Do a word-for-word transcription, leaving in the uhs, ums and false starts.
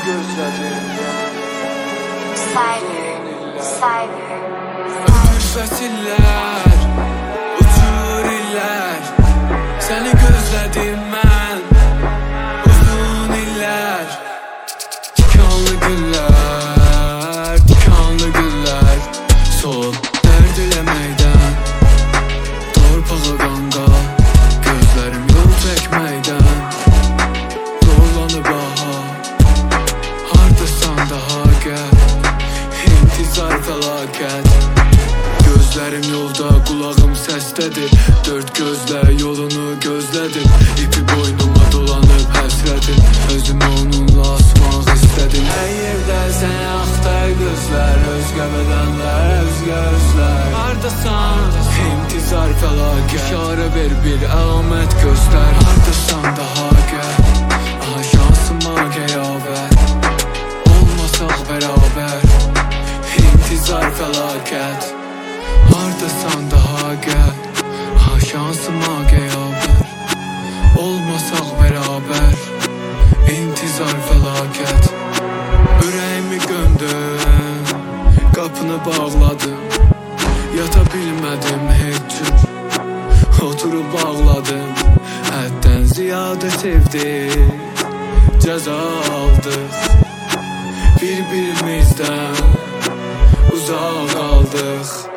Ömür fəsillər, uçur illər, səni gözlədim mən uzun illər. Tikanlı günlər, tikanlı günlər, soğuk dərd eləməkdən, torpağa qanqa, gözlərim yol çəkməkdən. Zorlanıb aha, hardasan daha gəl, intizar fəlakət. Gözlərim yolda, qulağım səsdədir, dörd gözlə yolunu gözlədim. İpi boynuma dolanıb həsrətim, özümü onunla asmaq istədim. Hər yerdə səni axtar gözlər, özgə bədənlər, özgə özlər. Hardasan, intizar fəlakət, işarə ver bir əlamət göstər. Hardasan daha gəl, aha şansıma qeyavər, olmasaq bərabər, intizar fəlakət. Hardasan daha gəl, ha şansıma qeyavər, olmasaq bərabər, intizar fəlakət. Ürəyimi gömdüm, qapını bağladım, yata bilmədim heç cür, oturub bağladım. Həddən ziyadə sevdik, cəza aldıq, bir-birimizdən uzaq qaldıq.